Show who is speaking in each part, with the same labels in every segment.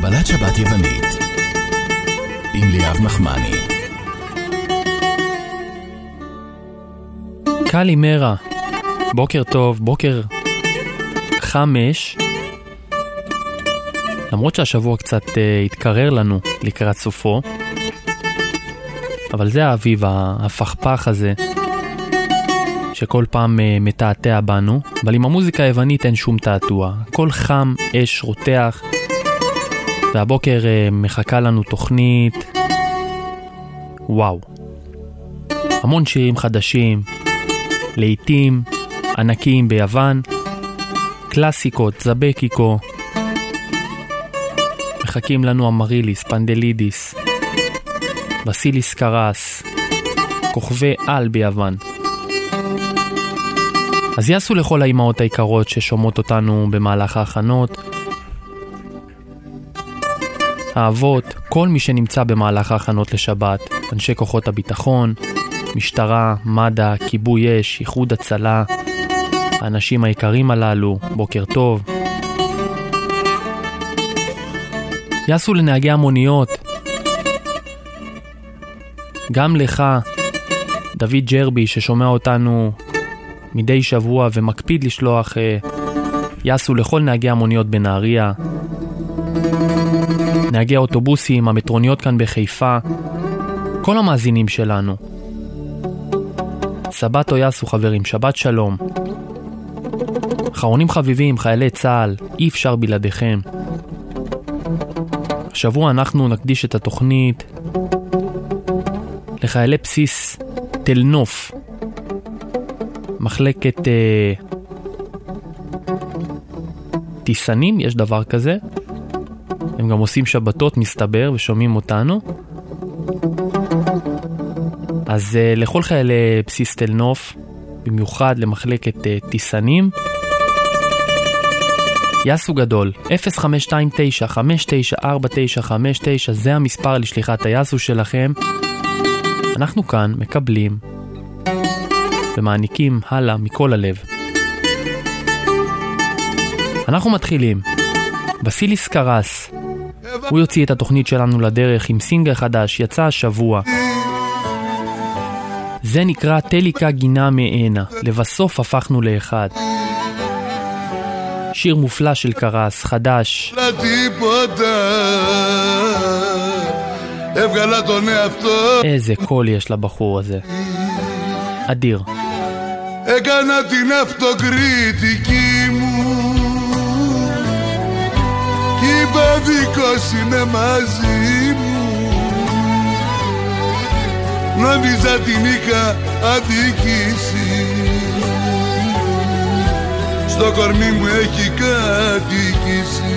Speaker 1: קבלת שבת יוונית עם ליאב נחמני.
Speaker 2: קלימרה, בוקר טוב, בוקר 5. למרות שהשבוע קצת התקרר לנו לקראת סופו, אבל זה האביב הפכפך הזה שכל פעם מתעתע בנו. אבל עם המוזיקה היוונית אין שום תעתוע, הכל חם, אש, רותח. והבוקר מחכה לנו תוכנית וואו, המון שירים חדשים, לעיתים ענקיים ביוון, קלאסיקות, זבקיקו. מחכים לנו אמריליס, פנדלידיס, וסיליס קרס, כוכבי על ביוון. אז יעשו לכל האימהות היקרות ששומעות אותנו במהלך ההכנות, האבות, כל מי שנמצא במהלך ההכנות לשבת, אנשי כוחות הביטחון, משטרה, מד"א, כיבוי אש, איחוד הצלה, האנשים היקרים הללו, בוקר טוב. יעשו לנהגי המוניות, גם לך, דוד ג'רבי, ששומע אותנו מדי שבוע ומקפיד לשלוח, יעשו לכל נהגי המוניות בנהריה, נהגי האוטובוסים, המטרוניות כאן בחיפה, כל המאזינים שלנו. סבת או יעשו חברים, שבת שלום. אחרונים חביבים, חיילי צה"ל, אי אפשר בלעדיכם. השבוע אנחנו נקדיש את התוכנית לחיילי בסיס תל נוף, מחלקת טיסנים, יש דבר כזה. הם גם עושים שבתות מסתבר ושומעים אותנו. אז לכל חיילי בסיס תל נוף, במיוחד למחלקת טיסנים, יעשו גדול, 0529-594959, זה המספר לשליחת היעשו שלכם. אנחנו כאן מקבלים ומעניקים הלאה מכל הלב. אנחנו מתחילים. וסיליס קרס, הוא יוציא את התוכנית שלנו לדרך עם סינגל חדש, יצא השבוע. זה נקרא טליקה גינה מענה, לבסוף הפכנו לאחד. שיר מופלא של קרס, חדש. איזה קול יש לבחור הזה, אדיר.
Speaker 3: Έκανα την αυτοκριτική μου κι είπα δικός είναι μαζί μου. Νόμιζα την είχα αδικήσει, στο κορμί μου έχει κατοικήσει.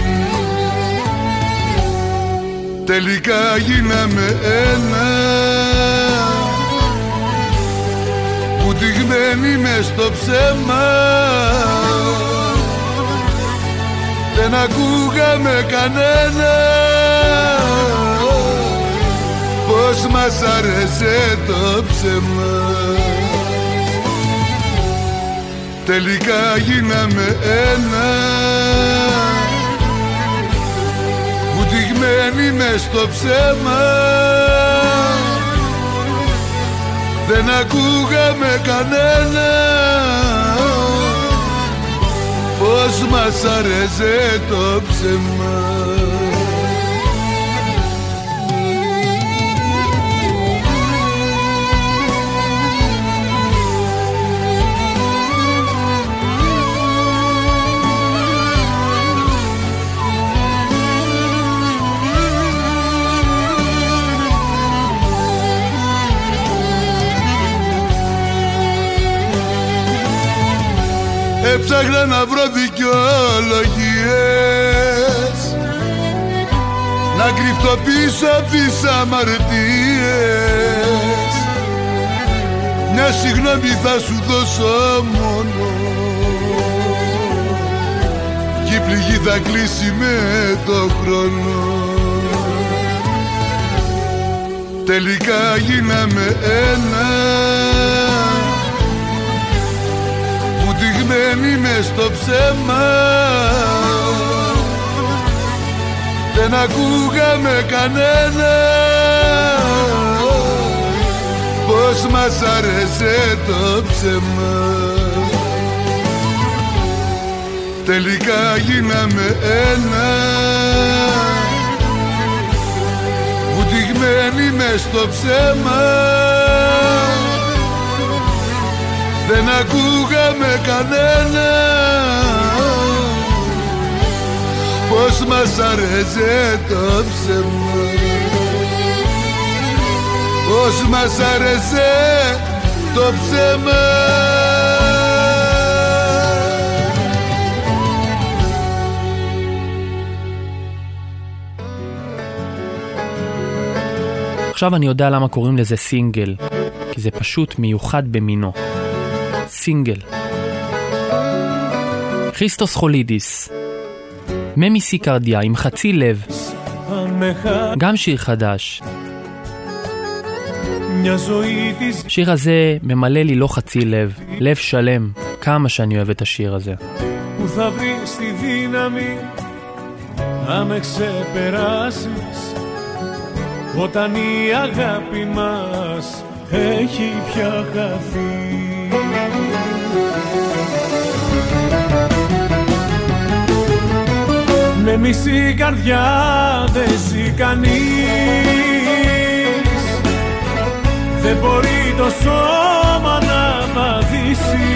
Speaker 3: Τελικά γίναμε ένα, πουτυγμένοι μες στο ψέμα. Δεν ακούγαμε κανένα πως μας άρεσε το ψέμα. Τελικά γίναμε ένα, βουτυγμένοι μες στο ψέμα. Δεν ακούγαμε κανένα πως μας άρεσε το ψέμα. Έψαχνα να βρω δικαιολογίες, να κρυφτώ πίσω απ' τις αμαρτίες. Μια συγγνώμη θα σου δώσω μόνο κι η πληγή θα κλείσει με το χρόνο. Τελικά γίναμε ένα, πουτυγμένοι μες στο ψέμα. δεν ακούγαμε κανένα πως μας άρεσε το ψέμα. Τελικά γίναμε ένα, βουτυγμένοι μες στο ψέμα. Δεν ακούγαμε κανένα πως μας άρεσε το ψέμα. Πως μας άρεσε το ψέμα.
Speaker 2: עכשיו אני יודע למה קוראים לזה סינגל, כי זה פשוט מיוחד במינו. סינגל. כריסטוס חולידיס, ממיסיקרדיה עם חצי לב, גם שיר חדש. השיר הזה ממלא לי לא חצי לב, לב שלם, כמה שאני אוהב את השיר הזה.
Speaker 4: Που θα βρεις τη δύναμη να με ξεπεράσεις όταν η αγάπη μας έχει πια χαθεί. Με μισή καρδιά δεν ζει κανείς, δεν μπορεί το σώμα να βαδίσει.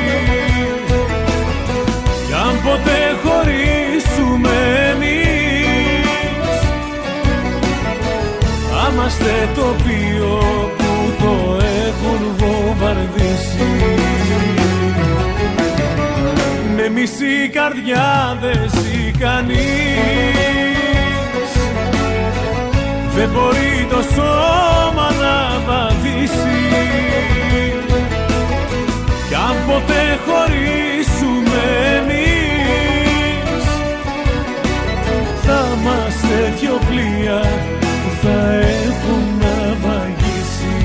Speaker 4: Κι αν ποτέ χωρίσουμε εμείς, θα είμαστε τοπίο που το έχουν βομβαρδίσει. Με μισή καρδιά δεν ζει κανείς, δεν μπορεί το σώμα να βαδίσει. Κι αν ποτέ χωρίσουμε εμείς, θα είμαστε δυο πλοία που θα έχουν ναυαγίσει.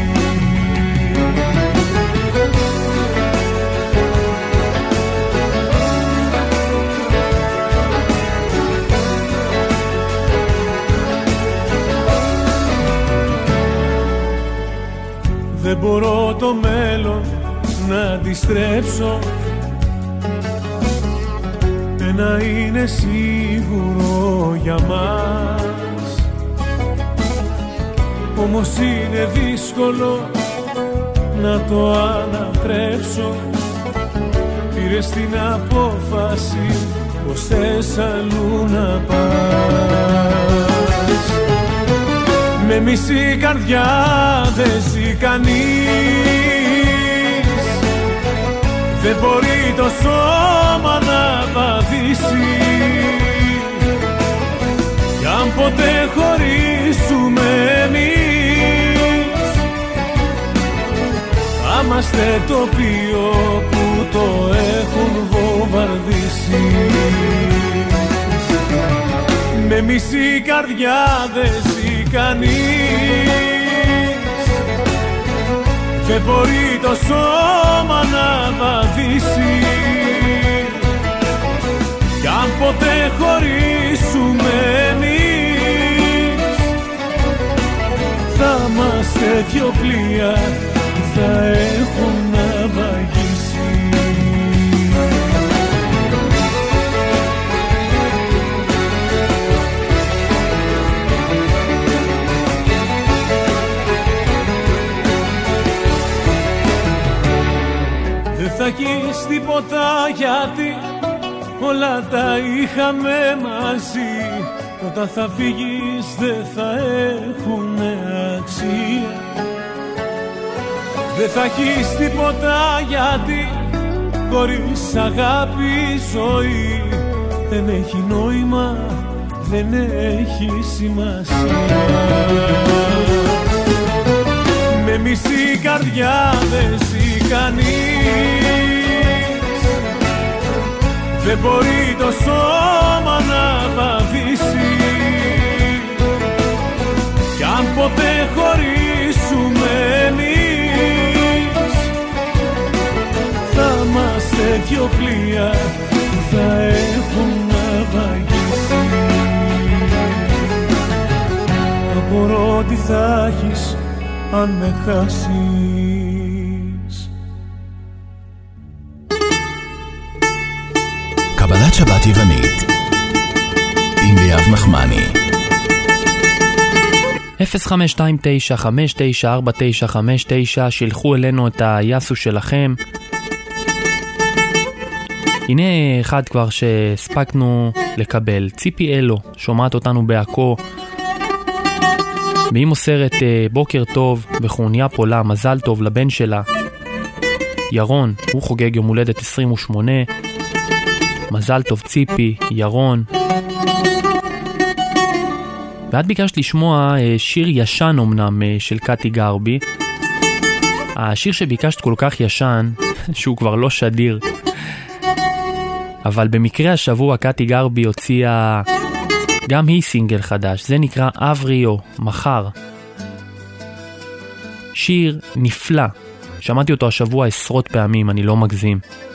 Speaker 4: Δεν μπορώ το μέλλον να αντιστρέψω, ένα είναι σίγουρο για μας. Όμως είναι δύσκολο να το ανατρέψω. Πήρες την απόφαση πως θες αλλού να πας. Με μισή καρδιά δεν ζει κανείς, δεν μπορεί το σώμα να βαδίσει. Κι αν ποτέ χωρίσουμε εμείς, θα είμαστε τοπίο που το έχουν βομβαρδίσει. Με μισή καρδιά δεν ζει κανείς, δεν μπορεί το σώμα να βαδίσει. Κι αν ποτέ χωρίσουμε εμείς, θα είμαστε δυο πλοία που θα έχουν ναυαγίσει. Δεν θα έχεις τίποτα γιατί όλα τα είχαμε μαζί. Όταν θα φύγεις δεν θα έχουνε αξία. Δεν θα έχεις τίποτα γιατί χωρίς αγάπη ζωή δεν έχει νόημα, δεν έχει σημασία. Με μισή καρδιά δεν ζει κανείς, δεν μπορεί το σώμα να βαδίσει. Κι αν ποτέ χωρίσουμε εμείς, θα είμαστε δυο πλοία που θα έχουν ναυαγίσει. απορώ τι θα έχεις αν με χάσεις.
Speaker 1: קבלת שבת יוונית עם ליאב נחמני
Speaker 2: 0529-594959, שילחו אלינו את היסו שלכם. הנה אחד כבר שהספקנו לקבל, ציפי אלו, שומעת אותנו בעכו, והיא מוסרת בוקר טוב וחוניה פולה, מזל טוב לבן שלה ירון, הוא חוגג יום הולדת 28, מזל טוב ציפי, ירון. ואת ביקשת לשמוע שיר ישן אמנם של קטי גרבי. השיר שביקשת כל כך ישן שהוא כבר לא שדיר, אבל במקרה השבוע קטי גרבי הוציאה גם היא סינגל חדש, זה נקרא אבריו, מחר. שיר נפלא, שמעתי אותו השבוע עשרות פעמים, אני לא מגזים.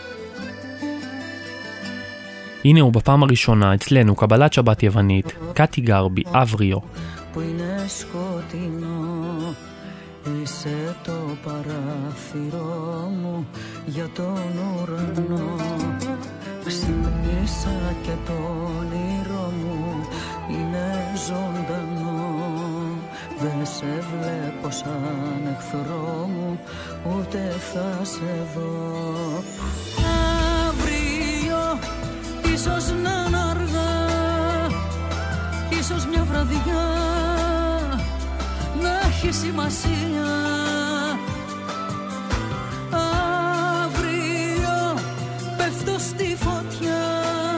Speaker 2: הנה הוא בפעם הראשונה אצלנו, קבלת שבת יוונית, קטי גרבי, אבריו.
Speaker 5: Που είναι σκοτεινό, είσαι το παράθυρό μου για τον ουρανό. Ξυπνήσα και το όνειρό μου είναι ζωντανό. Δεν σε βλέπω σαν εχθρό μου, ούτε θα σε δω. Αύριο ίσως να είναι αργά, ίσως μια βραδιά να έχει σημασία. Αύριο πέφτω στη φωτιά,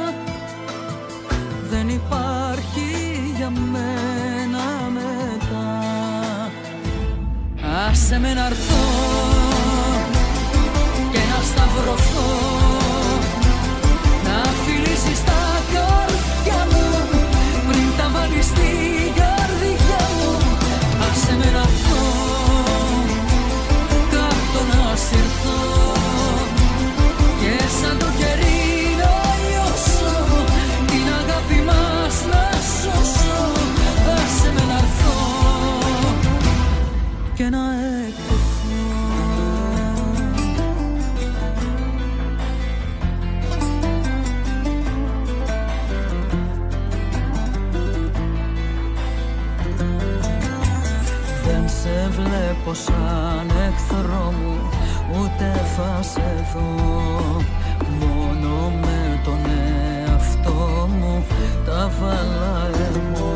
Speaker 5: δεν υπάρχει για μένα μετά. Άσε με να έρθω και να σταυρωθώ, να φιλήσεις τα καρδιά μου πριν τα βάλεις στην καρδιά μου. Άσε με να έρθω κάτω να συρθώ και σαν το κερί να λιώσω, την αγάπη μας να σώσω. Άσε με να έρθω και να εκτεθώ. Δεν σε βλέπω σαν εχθρό μου, ούτε θα σε δω. Μόνο με τον εαυτό μου τα βάλα ερμό.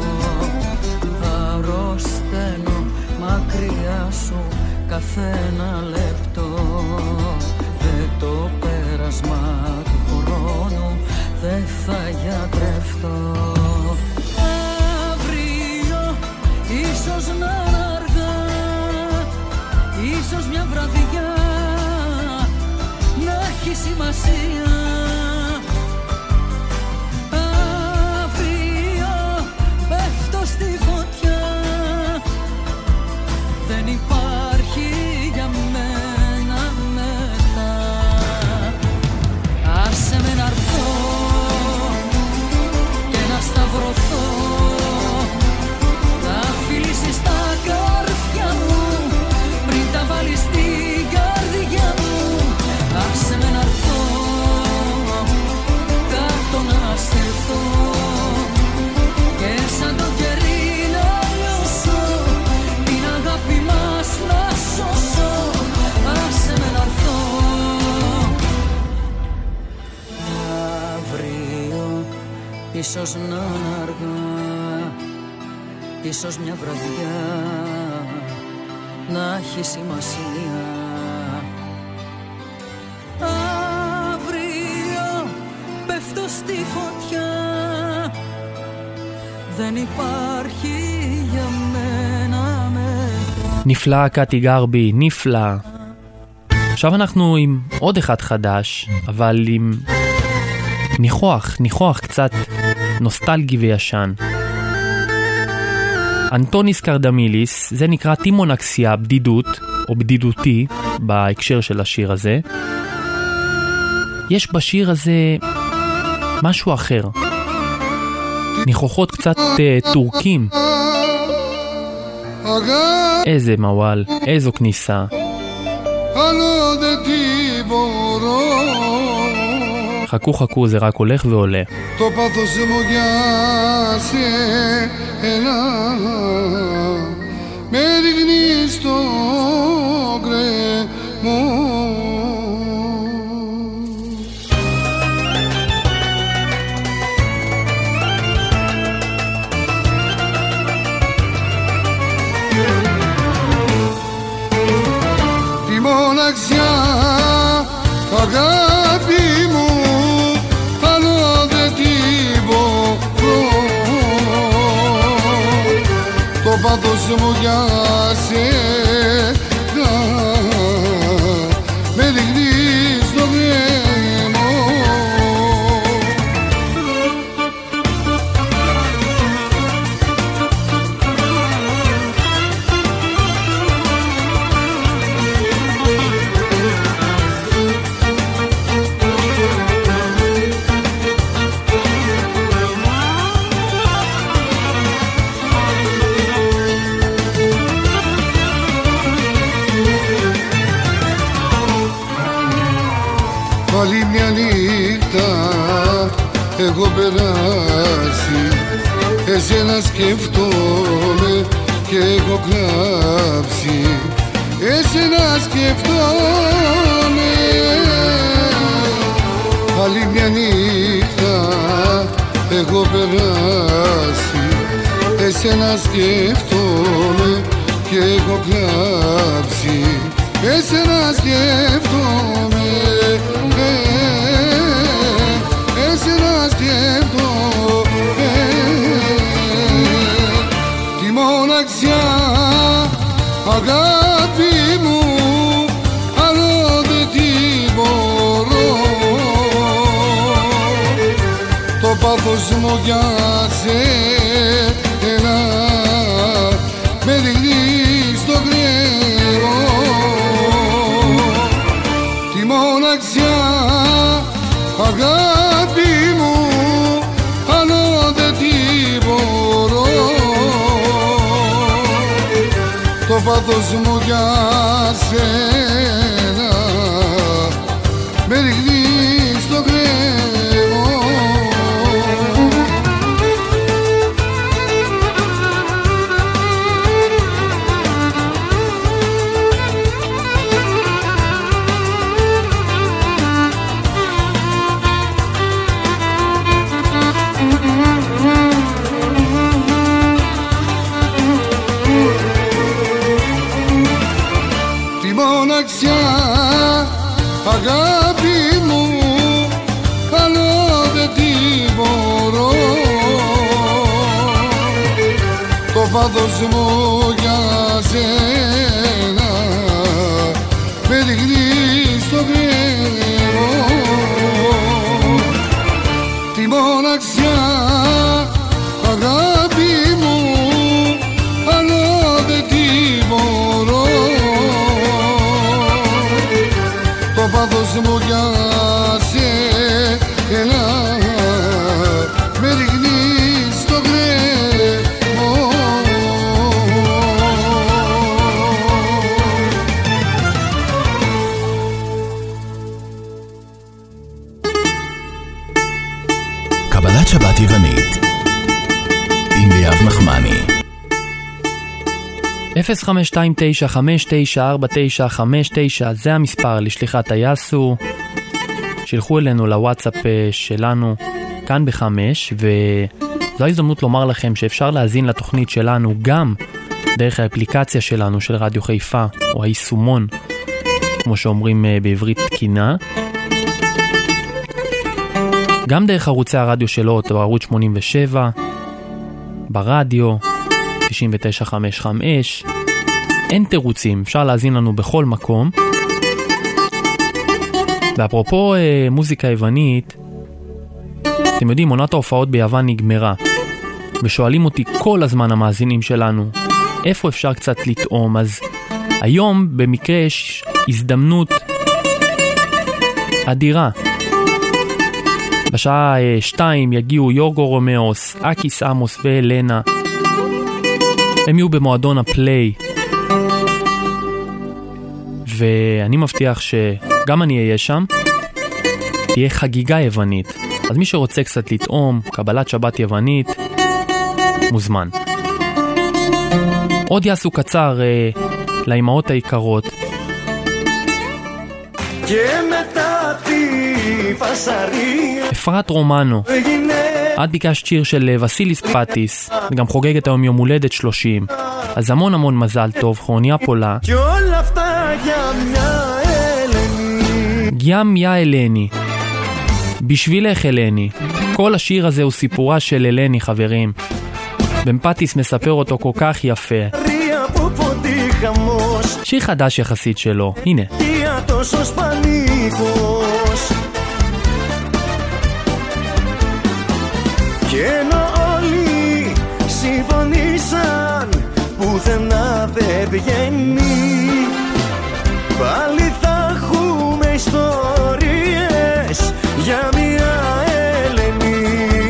Speaker 5: Αρρωσταίνω μακριά σου καθένα λεπτό. Το πέρασμα του χρόνου δεν θα γιατρευτώ. Αύριο ίσως να είναι αργά, ίσως μια βραδιά να έχει σημασία. Αύριο πέφτω στη φωτιά, δεν υπάρχει για μένα μετά. Άσε με να έρθω και να σταυρωθώ, να φιλήσεις τα καρδιά μου πριν τα βάλεις στην καρδιά μου. Άσε με να έρθω κάτω να στερθώ και σαν το κερί να λιώσω, την αγάπη μας να σώσω. Άσε με να έρθω. Αύριο ίσως να είναι αργά, ίσως μια βραδιά να έχει σημασία. Αύριο πέφτω στη φωτιά, δεν υπάρχει για μένα μετά.
Speaker 2: נפלא קטי גרבי, נפלא. עכשיו אנחנו עם עוד אחד חדש, אבל עם ניחוח קצת נוסטלגי וישן. אנטוניס קרדמיליס, זה נקרא טימונקסיה, בדידות או בדידותי בהקשר של השיר הזה. יש בשיר הזה משהו אחר, ניחוחות קצת טורקים, איזה מוואל, איזו כניסה. חכו חכו, זה רק הולך ועולה.
Speaker 3: Το πάθος μου για σένα με ρίχνει στο κρεμό. Τη μοναξιά, αγάπη μου, άλλο δεν την μπορώ. Το πάθος μου για σένα με ρίχνει στο κρεμό. Πάλι μια νύχτα έχω περάσει, εσένα σκεφτόμαι και έχω κλάψει. Εσένα σκεφτόμαι. Πάλι μια νύχτα έχω περάσει, εσένα σκεφτόμαι και έχω κλάψει. Εσένα σκεφτόμαι, εσένα σκεφτόμαι. Τη μοναξιά, αγάπη μου, άλλο δεν την μπορώ. Το πάθος μου για σένα με ρίχνει στο κρεμό. Τη μοναξιά, αγάπη μου, άλλο δεν την μπορώ. Το πάθος μου για σένα με ρίχνει στο κρεμό. Αγάπη μου, άλλο δεν την μπορώ. Το πάθος μου για σένα με ρίχνει στο κρεμό. Τη μοναξιά, αγάπη μου, άλλο δεν την μπορώ. Το πάθος μου για σένα με ρίχνει στο κρεμό.
Speaker 1: קבלת שבת יוונית עם ליאב נחמני.
Speaker 2: 0529594959 זה המספר לשליחת היאסו. שילחו אלינו לוואטסאפ שלנו כאן ב5, וזו ההזדמנות לומר לכם שאפשר להזין לתוכנית שלנו גם דרך האפליקציה שלנו של רדיו חיפה, או היישומון כמו שאומרים בעברית תקינה, גם דרך ערוצי הרדיו שלו, בערוץ 87 ברדיו 9955. אין תירוצים, אפשר להזין לנו בכל מקום. ואפרופו מוזיקה יוונית, אתם יודעים, עונת ההופעות ביוון נגמרה, ושואלים אותי כל הזמן המאזינים שלנו איפה אפשר קצת לטעום. אז היום במקרה יש הזדמנות אדירה. בשעה 2 יגיעו יורגו רומאוס, אקיס עמוס ואלנה, הם יהיו במועדון הפליי, ואני מבטיח שגם אני אהיה שם. תהיה חגיגה יוונית, אז מי שרוצה קצת לטעום קבלת שבת יוונית מוזמן. עוד יעשו קצר לאימהות היקרות. אפרת רומנו, את ביקשת שיר של וסיליס פטיס, וגם חוגגת היום יום הולדת 30, אז המון המון מזל טוב, כרוניה פולה. ים יא אלני, בשבילך אלני. כל השיר הזה הוא סיפורה של אלני, חברים. בן פטיס מספר אותו כל כך יפה. שיר חדש יחסית שלו, הנה.
Speaker 4: Και ενώ όλοι συμφωνήσαν πουθενά δεν βγαίνει, πάλι θα έχουμε ιστορίες για μια Ελένη.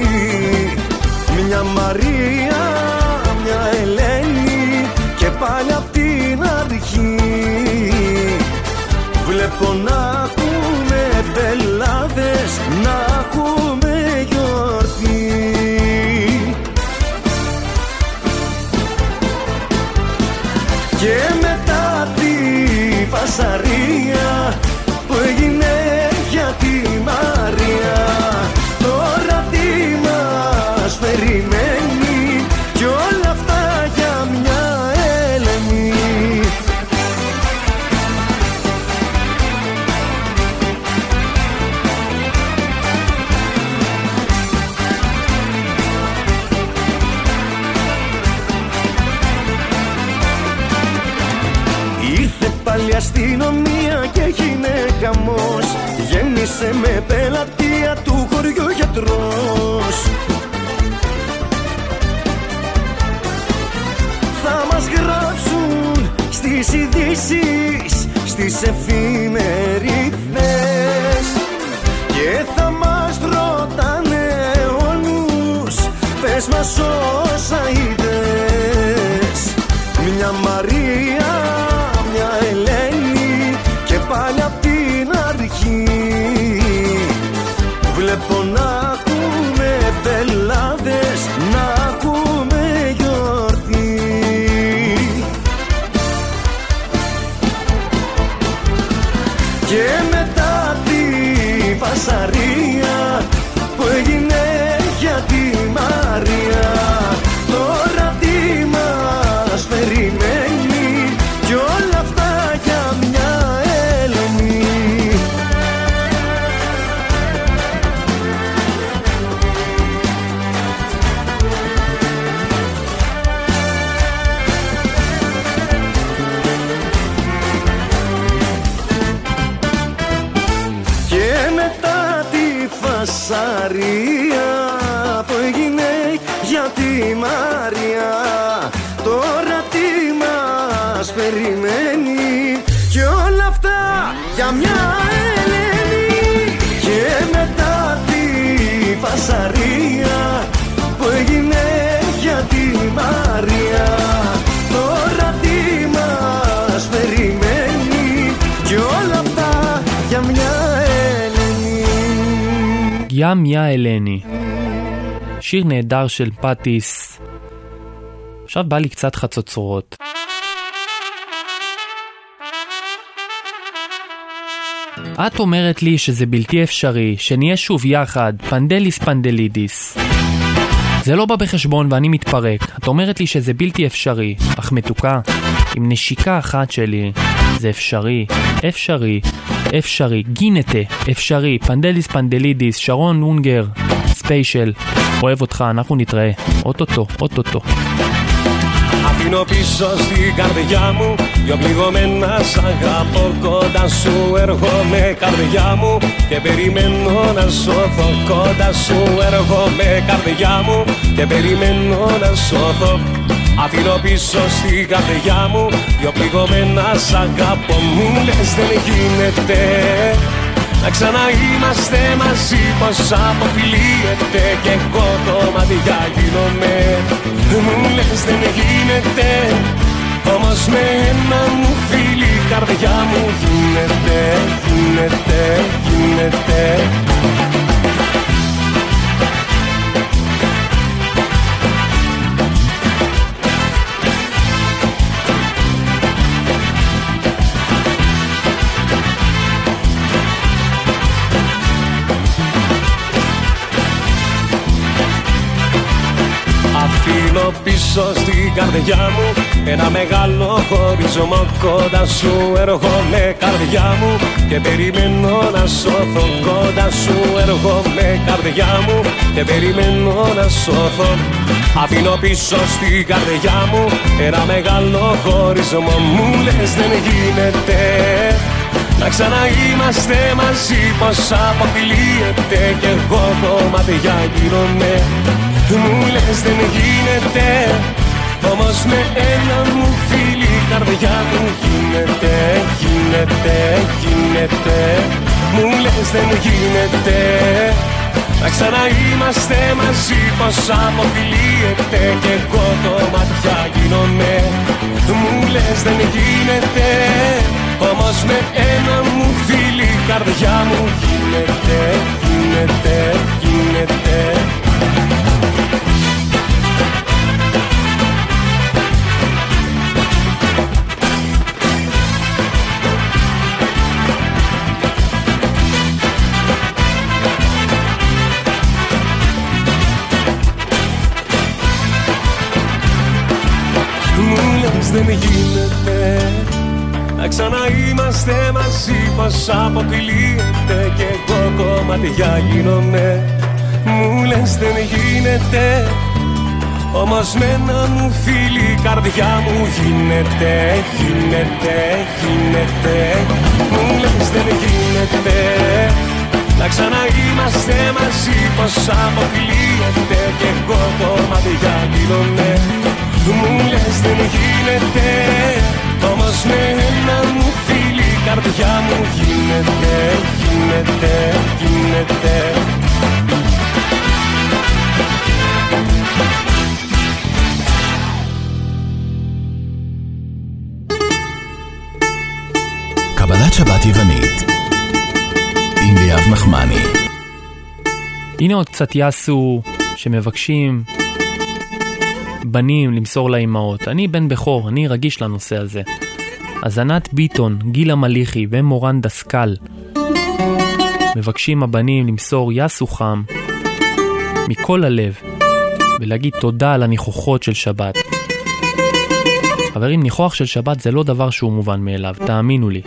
Speaker 4: Μια Μαρία, μια Ελένη και πάλι απ' την αρχή. Βλέπω να έχουμε μπελάδες, να έχουμε γιορτή. Και μετά τη φασαρία που έγινε για τη Μαρία, τώρα τι μας περιμένει κι όλα αυτά για μια Ελένη. Πάλι αστυνομία και έγινε χαμός. Γέμισε με πελατεία του χωριού γιατρός. Θα μας γράψουν στις ειδήσεις, στις εφημερίδες και θα μας ρωτάνε όλους, πες μας όσα είδες. Μια Μαρία, μια Ελένη και πάλι απ' την αρχή. Βλέπω να ακούμε μπελάδες, να ακούμε γιορτή. Και μετά τη φασαρία που έγινε για τη Μαρία, τώρα τι μας περιμένει κι όλα αυτά για μια Ελένη. Και μετά τη φασαρία που έγινε για τη Μαρία, τώρα τι μας περιμένει και όλα αυτά για μια Ελένη. Και μετά τη φασαρία που έγινε για τη Μαρία, τώρα τι μας περιμένει και όλα αυτά για μια Ελένη.
Speaker 2: ים יא אלני, שיר נהדר של פטיס. עכשיו בא לי קצת חצוצרות. את אומרת לי שזה בלתי אפשרי, שנהיה שוב יחד, פנדליס פנדלידיס. זה לא בא בחשבון ואני מתפרק. את אומרת לי שזה בלתי אפשרי, אך מתוקה, עם נשיקה אחת שלי, זה אפשרי, אפשרי, אפשרי, גינטה, אפשרי, פנדליס פנדלידיס, שרון אונגר, ספיישל, אוהב אותך, אנחנו נתראה, אוטוטו, אוטוטו.
Speaker 4: Αφήνω πίσω στην καρδιά μου δυο πληγωμένα, σ' αγαπώ κοντά σου, έρχομαι καρδιά μου και περιμένω να σώθω. Κοντά σου έρχομαι καρδιά μου και περιμένω να σώθω. Αφήνω πίσω στην καρδιά μου δυο πληγωμένα, σ' αγαπώ. Μου λες δεν γίνεται, να ξαναείμαστε μαζί. Πως αποφυλίεται κι εγώ κομμάτια γίνομαι. Μου λες δεν γίνεται, όμως με ένα μου φίλι η καρδιά μου γίνεται, γίνεται, γίνεται. Αφήνω πίσω στην καρδιά μου ένα μεγάλο χωρισμό. Κοντά σου έρχομαι καρδιά μου και περιμένω να σώθω. Κοντά σου έρχομαι καρδιά μου και περιμένω να σώθω. Αφήνω πίσω στην καρδιά μου ένα μεγάλο χωρισμό. Μου λες δεν γίνεται να ξαναείμαστε μαζί. Πως αποφυλίεται κι εγώ κομμάτια γίνομαι. Μου λες δεν γίνεται, όμως με ένα μου φίλι η καρδιά μου γίνεται, γίνεται, γίνεται. Μου λες δεν γίνεται να ξαναείμαστε μαζί. Πως αποφυλίεται κι εγώ κομμάτια γίνομαι. Μου λες δεν γίνεται, όμως με ένα μου φίλι η καρδιά μου γίνεται, γίνεται, γίνεται. Δεν γίνεται να ξαναείμαστε μαζί. Πως αποκλείεται κι εγώ κομμάτια γίνομαι. Μου λες δεν γίνεται, όμως με ένα μου φίλι η καρδιά μου γίνεται, γίνεται, γίνεται. Μου λες δεν γίνεται να ξαναείμαστε μαζί. Πως αποκλείεται κι εγώ κομμάτια γίνομαι. Μου λες δεν γίνεται, όμως με ένα μου φίλι η καρδιά μου γίνεται, γίνεται, γίνεται.
Speaker 1: קבלת שבת יוונית עם ליאב נחמני.
Speaker 2: הנה עוד קצת יסו שמבקשים בנים למסור לאימהות. אני בן בכור, אני רגיש לנושא הזה. אז ענת ביטון, גילה מליחי ומורן דסקל מבקשים הבנים למסור יסו חם מכל הלב ולהגיד תודה על הניחוחות של שבת. חברים, ניחוח של שבת זה לא דבר שהוא מובן מאליו, תאמינו לי.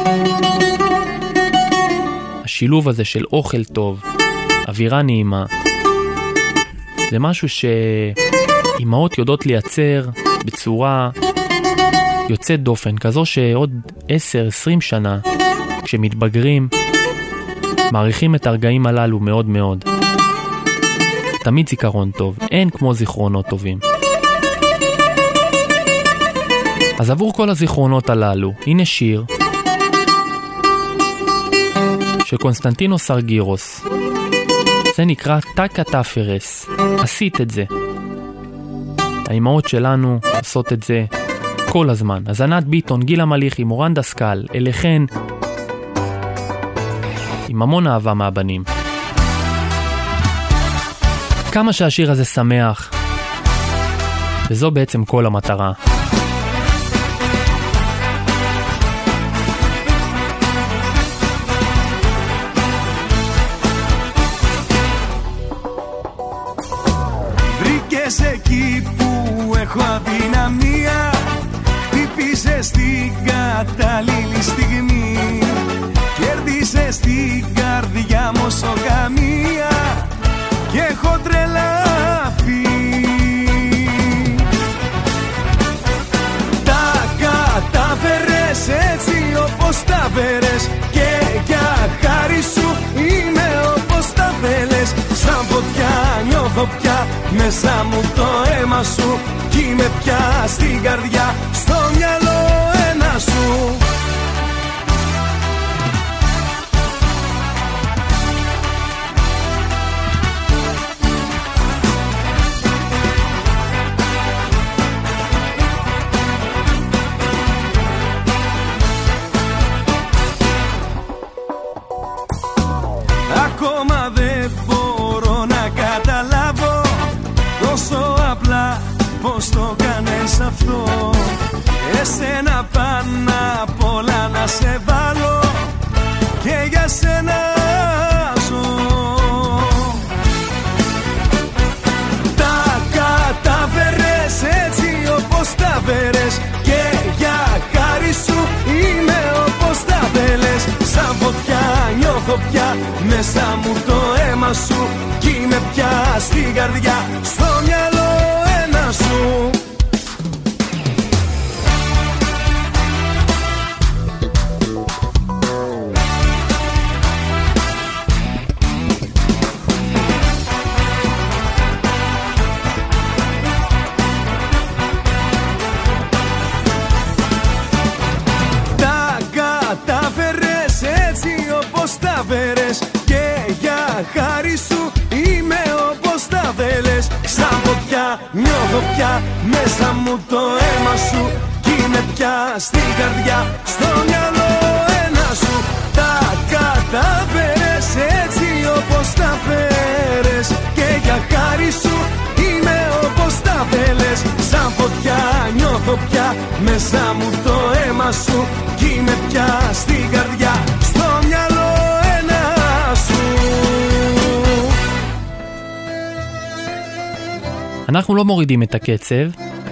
Speaker 2: השילוב הזה של אוכל טוב, אווירה נעימה, זה משהו שאימהות יודעות לייצר בצורה יוצאת דופן, כזו שעוד 10-20 שנה כשמתבגרים מעריכים את הרגעים הללו מאוד מאוד. תמיד זיכרון טוב, אין כמו זיכרונות טובים. אז עבור כל הזיכרונות הללו, הנה שיר של קונסטנטינוס ארגירוס. זה נקרא טקה טאפרס. עשית את זה. האימהות שלנו עושות את זה כל הזמן. אז ענת ביטון, גילה מליחי, מורן דסקל, אליכן, עם המון אהבה מהבנים. כמה שהשיר הזה שמח, וזו בעצם כל המטרה.
Speaker 6: Βρήκες εκεί που έχω αδυναμία, χτύπησες την κατάλληλη στιγμή, κέρδισες την καρδιά μου όσο καμία και έχω τρελαθεί. Τα κατάφερες έτσι όπως τα φέρες και για χάρη σου είμαι όπως τα θέλες. Σαν φωτιά νιώθω πια μέσα μου το αίμα σου κι είμαι πια στην καρδιά, στο μυαλό ένα σου. ακόμα δεν μπορώ να καταλάβω τόσο απλά πως το κάνεις αυτό. Εσένα πάνω απ' όλα να σε βάλω και για σένα ζω. Τα κατάφερες έτσι όπως τα φέρες και για χάρη σου είμαι όπως τα θέλες. Σαν φωτιά νιώθω πια μέσα μου το αίμα σου κι είμαι πια στην καρδιά, στο μυαλό ένα σου. Και για χάρη σου είμαι όπως τα θέλες. Σαν φωτιά νιώθω πια μέσα μου το αίμα σου κι είμαι πια στην καρδιά, στο μυαλό ένα σου. Τα κατάφερες έτσι όπως τα φέρες και για χάρη σου είμαι όπως τα θέλες. Σαν φωτιά νιώθω πια μέσα μου το αίμα σου κι είμαι πια στην καρδιά, στο μυαλό.
Speaker 2: אנחנו לא מורידים את הקצב,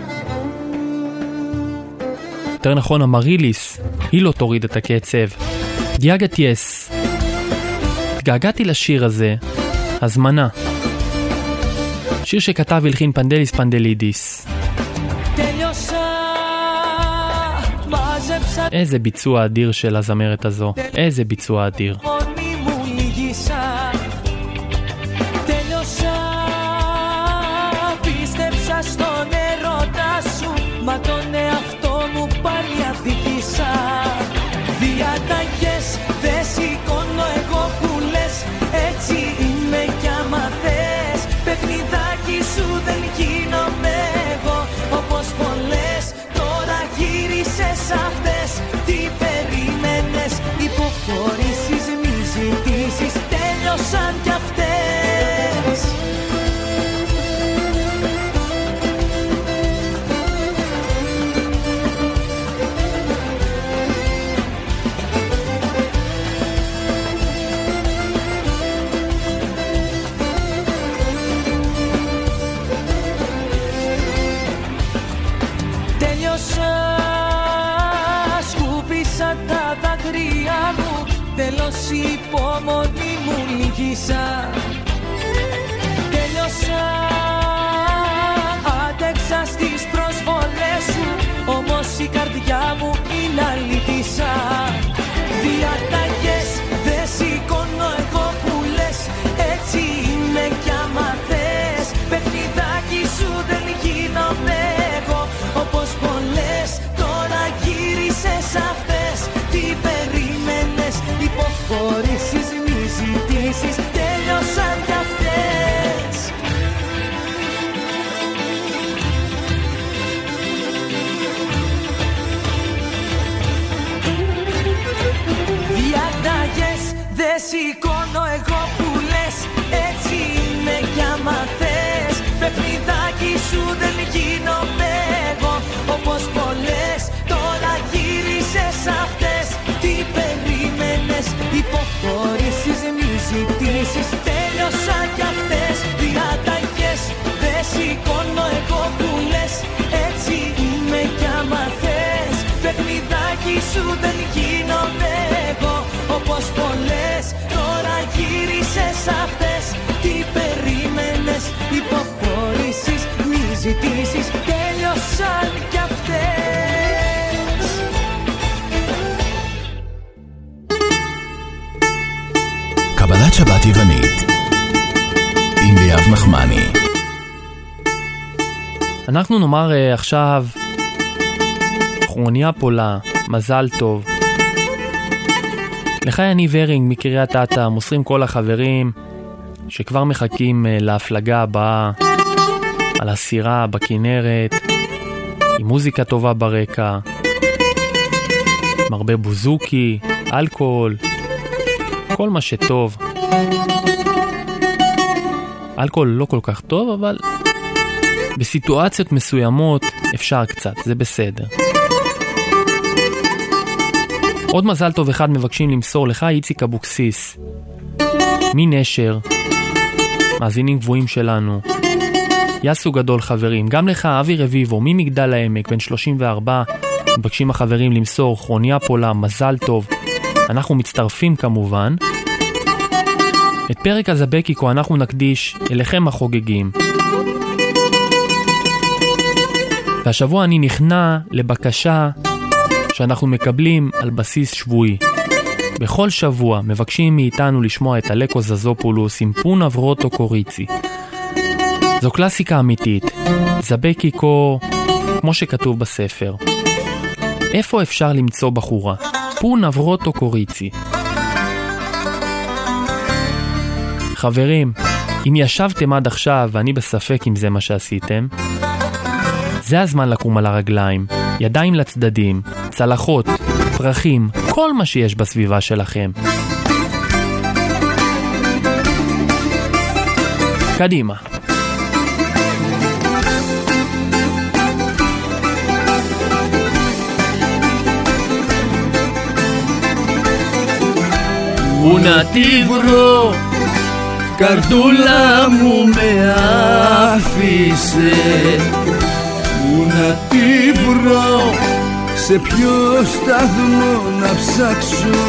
Speaker 2: יותר נכון המריליס, היא לא תוריד את הקצב. דיאגה טייס, התגעגעתי לשיר הזה, הזמנה, שיר שכתב והלחין פנדליס פנדלידיס. איזה ביצוע אדיר של הזמרת הזו, איזה ביצוע אדיר.
Speaker 7: Στον έρωτα σου, μα τον εαυτό μου πάλι αδίκησα. Διαταγές δεν σηκώνω εγώ που λες, έτσι είμαι κι άμα θες. Παιχνιδάκι σου δεν γίνομαι εγώ όπως πολλές. Τώρα γύρισες αυτές, τι περίμενες. Υποχωρήσεις, μη ζητήσεις, τέλειωσαν κι αυτές. Σκούπισα τα δάκρυα μου, τέλος υπομονή μου λύγησα. Τέλειωσα, άντεξα στις προσβολές σου, όμως η καρδιά μου είναι αλήτησα. Διαταγές δεν σηκώνω εγώ που λες, έτσι είμαι κι άμα θες. Παιχνιδάκι σου δεν γίνομαι εγώ όπως πολλές. Τώρα γύρισες αυτές, τι περίμενες. Υποχωρήσεις, μη ζητήσεις, τέλειωσαν κι αυτές. Διαταγές δεν σηκώνω εγώ που λες, έτσι είμαι κι άμα θες. Παιχνιδάκι σου δεν γίνομαι εγώ όπως πολλές. Τώρα γύρισες αυτές, τι περίμενες. Υποχωρήσεις, μη ζητήσεις, τέλειωσαν κι αυτές. Διαταγές δεν σηκώνω εγώ που λες, έτσι είμαι κι άμα θες. Παιχνιδάκι σου δεν γίνομαι εγώ όπως πολλές. Τώρα γύρισες αυτές, τι περίμενες. Υποχωρήσεις, μη ζητήσεις, τέλειωσαν κι αυτές.
Speaker 1: קבלת שבת יוונית עם ליאב נחמני.
Speaker 2: אנחנו נאמר עכשיו כרוניה פולה, מזל טוב. לך יניב הרינג מקריית אתא, מוסרים כל החברים שכבר מחכים להפלגה הבאה על הסירה בכנרת, עם מוזיקה טובה ברקע, עם הרבה בוזוקי, אלכוהול, כל מה שטוב. אלכוהול לא כל כך טוב, אבל בסיטואציות מסוימות אפשר קצת, זה בסדר. עוד מזל טוב אחד מבקשים למסור לך, איציק אבוקסיס מנשר, מאזינים גבוהים שלנו, יסו גדול חברים. גם לך אבי רביבו ממגדל העמק, בן 34, מבקשים החברים למסור כרוניה פולה, מזל טוב. אנחנו מצטרפים כמובן. את פרק הזבקיקו אנחנו נקדיש אליכם החוגגים. והשבוע אני נכנע לבקשה שאנחנו מקבלים על בסיס שבועי. בכל שבוע מבקשים מאיתנו לשמוע את אלקו זזופולוס עם פונה ורוטו קוריצי. זו קלאסיקה אמיתית, זבקיקו כמו שכתוב בספר. איפה אפשר למצוא בחורה? פונה ורוטו קוריצי. חברים, אם ישבתם עד עכשיו ואני בספק אם זה מה שעשיתם, זה הזמן לקום על הרגליים, ידיים לצדדים, צלחות, פרחים, כל מה שיש בסביבה שלכם. קדימה.
Speaker 8: Ουνατή βρω, καρδούλα μου με άφησε. Ουνατή βρω, σε ποιο σταθμό να ψάξω.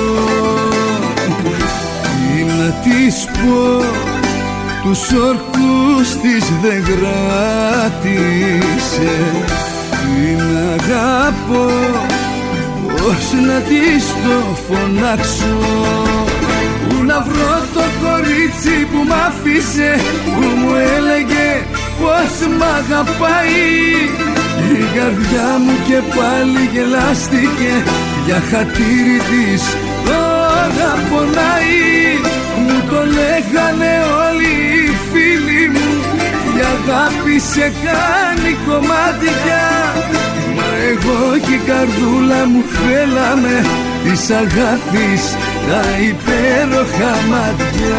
Speaker 8: Τι να της πω, τους όρκους της δεν κράτησε. Την αγάπω, πώς να της το φωνάξω. Πού να βρω το κορίτσι που μ' άφησε, που μου έλεγε πως μ' αγαπάει. Η καρδιά μου και πάλι γελάστηκε, για χατήρι της τώρα πονάει. Μου το λέγανε όλοι οι φίλοι μου, η αγάπη σε κάνει κομμάτια. Μα εγώ και η καρδούλα μου θέλαμε της αγάπης τα υπέροχα μάτια.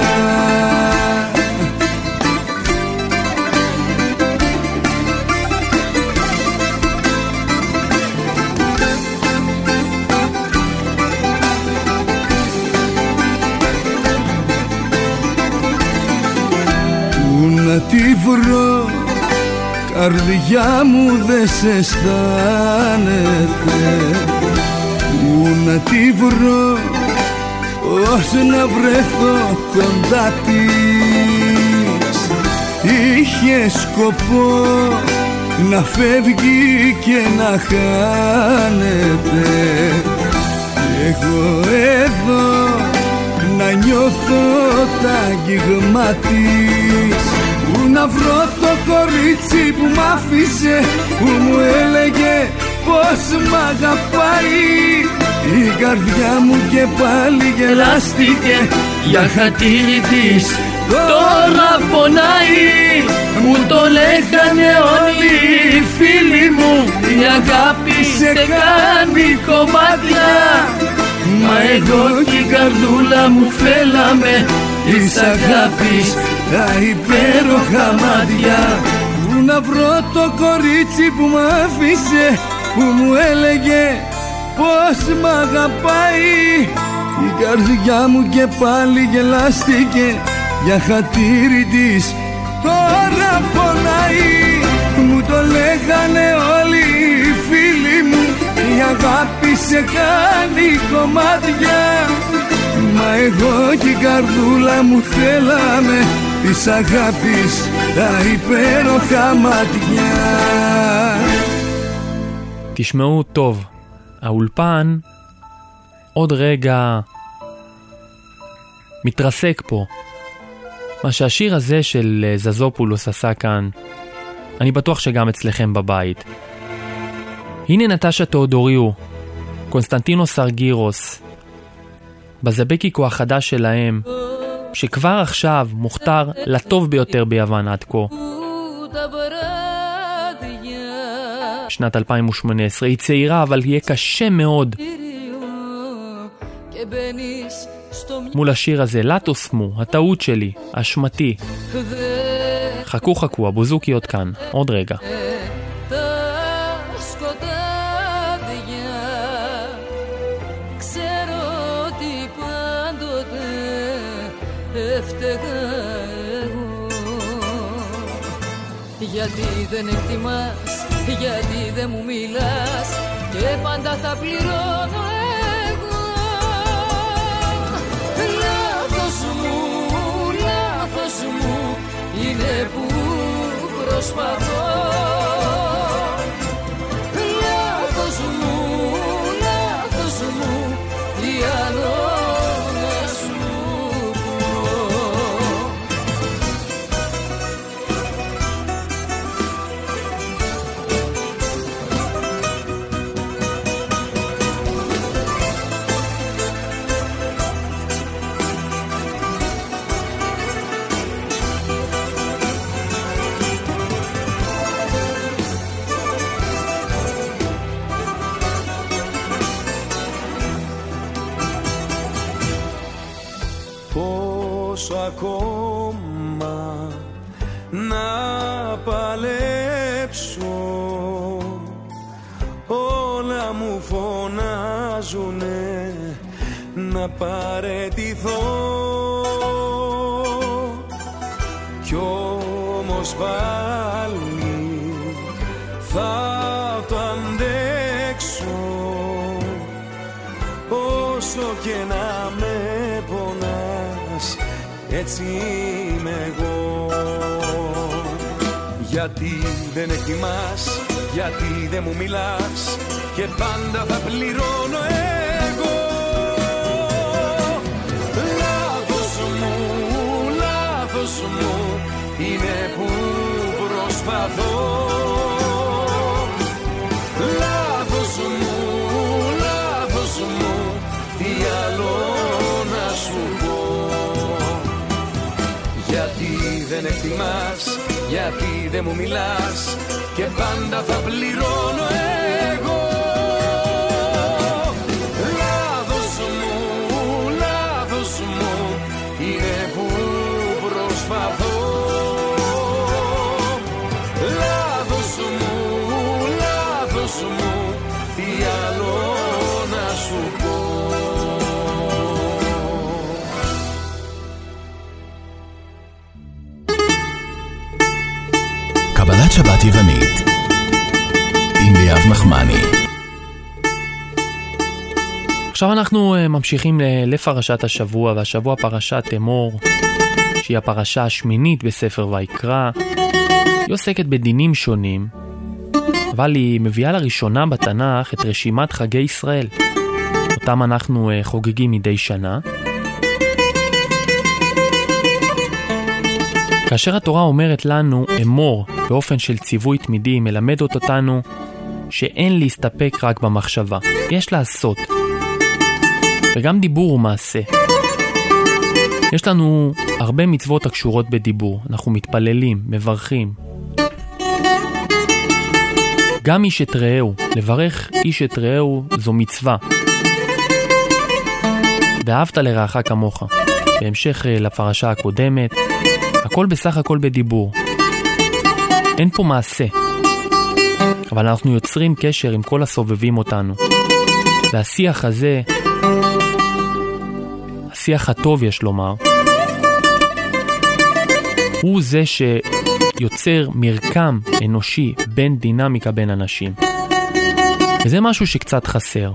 Speaker 8: Πού να τη βρω, καρδιά μου δεν σε αισθάνεται. Πού να τη βρω, πώς να βρεθώ κοντά της. Είχε σκοπό να φεύγει και να χάνεται. Εγώ εδώ να νιώθω τα αγγίγμα της. Πού να βρω το κορίτσι που μ' άφησε, που μου έλεγε πως μ' αγαπάει. Η καρδιά μου και πάλι γελάστηκε, για χατήρι της τώρα πονάει. Μου το λέγανε όλοι οι φίλοι μου, η αγάπη σε κάνει κομμάτια. Μα εγώ και η καρδούλα μου θέλαμε της αγάπης τα υπέροχα μάτια. Πού να βρω το κορίτσι που μ' άφησε, που μου έλεγε πως μ' αγαπάει. Η καρδιά μου και πάλι γελάστηκε, για χατήρι της τώρα πονάει. Μου το λέγανε όλοι οι φίλοι μου, η αγάπη σε κάνει κομμάτια. Μα εγώ και η καρδούλα μου θέλαμε της αγάπης τα υπέροχα μάτια.
Speaker 2: תשמעו טוב, האולפן עוד רגע מתרסק פה. מה שהשיר הזה של זזופולוס עשה כאן, אני בטוח שגם אצלכם בבית. הנה נטשה תאודוריו, קונסטנטינוס ארגירוס, בזבקיקו החדש שלהם, שכבר עכשיו מוכתר לטוב ביותר ביוון עד כה. שנת 2018, היא צעירה אבל יהיה קשה מאוד מול השיר הזה, לטוסמו, הטעות שלי, אשמתי. חכו חכו, הבוזוקיות כאן, עוד רגע.
Speaker 5: Γιατί δεν εκτιμάς, γιατί δεν μου μιλάς και πάντα θα πληρώνω εγώ. Λάθος μου είναι που προσπαθώ. Λάθος μου, τι άλλο να σου πω.
Speaker 6: Ακόμα να παλέψω, όλα μου φωνάζουνε να παραιτηθώ, κι όμως πάλι θα το αντέξω, όσο και να με πονάς, έτσι είμαι εγώ. Γιατί δεν εκτιμάς, γιατί δεν μου μιλάς και πάντα θα πληρώνω εγώ. Λάθος μου είναι που προσπαθώ. Λάθος μου, τι άλλο να σου πω. Γιατί δεν εκτιμάς, γιατί δεν μου μιλάς και πάντα θα πληρώνω εγώ. Λάθος μου είναι που προσπαθώ. Λάθος μου, τι άλλο να σου πω.
Speaker 1: קבלת שבת יוונית עם ליאב נחמני.
Speaker 2: עכשיו אנחנו ממשיכים לפרשת השבוע, והשבוע פרשת אמור, שהיא הפרשה השמינית בספר ויקרא. היא עוסקת בדינים שונים, אבל היא מביאה לראשונה בתנ"ך את רשימת חגי ישראל, אותם אנחנו חוגגים מדי שנה. כאשר התורה אומרת לנו אמור באופן של ציווי תמידי, מלמדת אותנו שאין להסתפק רק במחשבה, יש לעשות, וגם דיבור הוא מעשה. יש לנו הרבה מצוות הקשורות בדיבור, אנחנו מתפללים, מברכים. גם איש את רעהו, לברך איש את רעהו זו מצווה. ואהבת לרעך כמוך. בהמשך לפרשה הקודמת, הכל בסך הכל בדיבור. אין פה מעשה. אבל אנחנו יוצרים קשר עם כל הסובבים אותנו. והשיח הזה, השיח הטוב יש לומר, הוא זה שיוצר מרקם אנושי בין דינמיקה בין אנשים. וזה משהו שקצת חסר.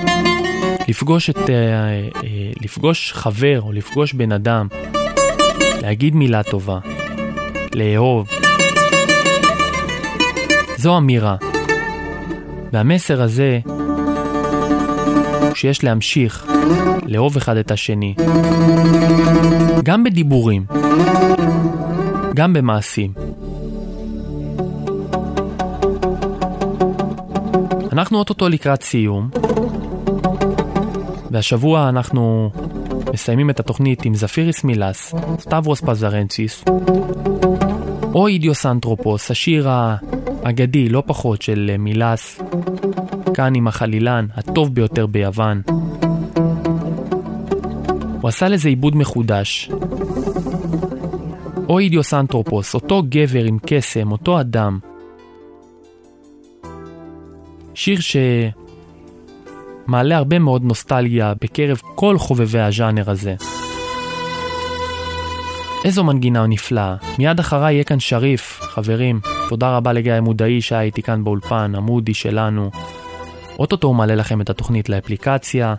Speaker 2: לפגוש חבר או לפגוש בן אדם, להגיד מילה טובה, לאהוב, זו אמירה. והמסר הזה שיש להמשיך לאהוב אחד את השני, גם בדיבורים, גם במעשים. אנחנו אוטוטו לקראת סיום, והשבוע אנחנו מסיימים את התוכנית עם זפיריס מילס, סטברוס פזרנציס, או אידיוס אנתרופוס, השיר האגדי לא פחות של מילס, כאן עם החלילן הטוב ביותר ביוון. הוא עשה לזה עיבוד מחודש. או אידיוסנטרופוס, אותו גבר עם קסם, אותו אדם. שיר שמעלה הרבה מאוד נוסטלגיה בקרב כל חובבי הז'אנר הזה. איזו מנגינה נפלאה. מיד אחריי יהיה כאן שריף, חברים. תודה רבה לגיא מודעי שהיה איתי כאן באולפן, המודי שלנו. אוטוטו הוא מעלה לכם את התוכנית לאפליקציה.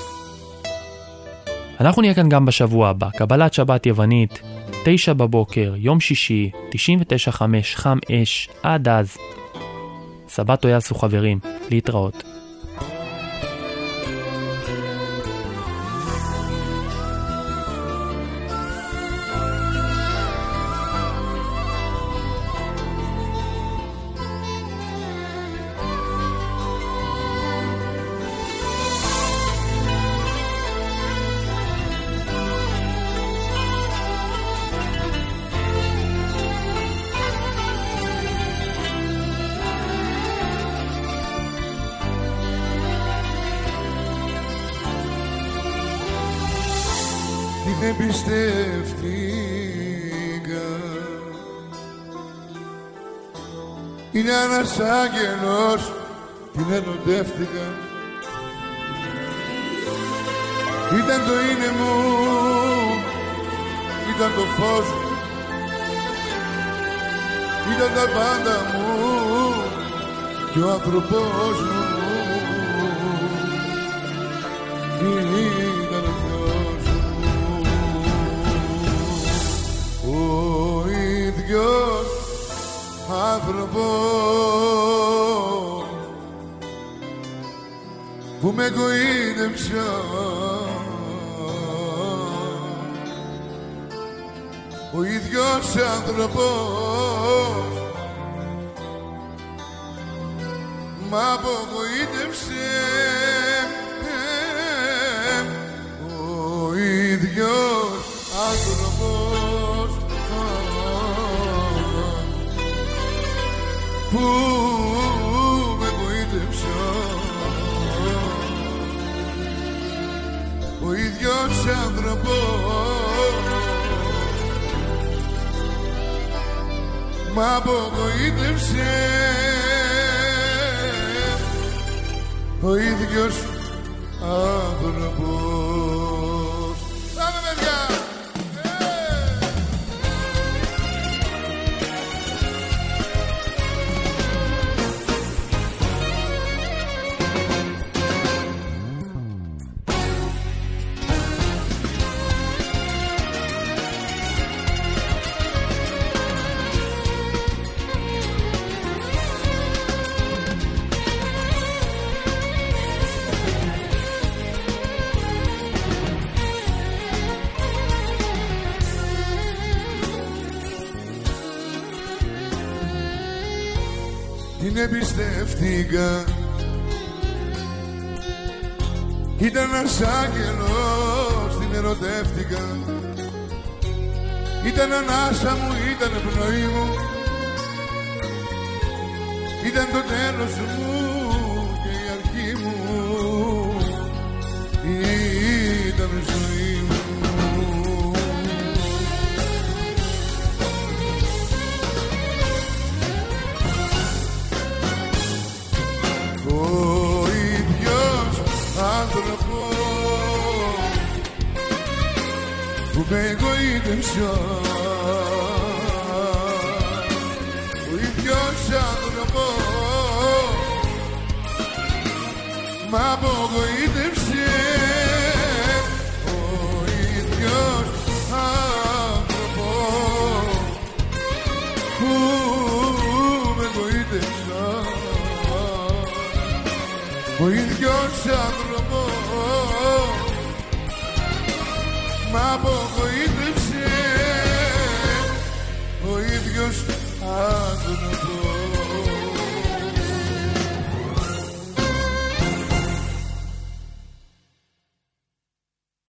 Speaker 2: אנחנו נהיה כאן גם בשבוע הבא, קבלת שבת יוונית, 9 בבוקר, יום שישי, 99.5 חם אש, עד אז. סבתו יעשו חברים, להתראות.
Speaker 3: Την εμπιστεύτηκα, είναι ένας άγγελος, την ερωτεύτηκα. Ήταν το είναι μου, ήταν το φως μου, ήταν τα πάντα μου και ο άνθρωπος μου. Ήταν ο Θεός μου, ο ίδιος άνθρωπος που με εγωίδεψε, ο ίδιος άνθρωπος μ' απογοήτευσε, ο ίδιος άνθρωπος που με εγωίδεψε, ο ίδιος άνθρωπος μ' απογοήτευσε, ο ίδιος άνθρωπος. Πάμε παιδιά! Την εμπιστεύτηκα, ήταν ένας άγγελος, την ερωτεύτηκα. Ήταν ανάσα μου, ήταν πνοή μου, ήταν το τέλος μου και η αρχή μου, ήταν η ζωή μου. Ο ίδιος άνθρωπος που με εγωίδεψε, ο ίδιος άνθρωπος μ' απογοήτευσε, ο ίδιος άνθρωπος που με εγωίδεψε, ο ίδιος άνθρωπος μ' απογοήτευσε, ο ίδιος άνθρωπος.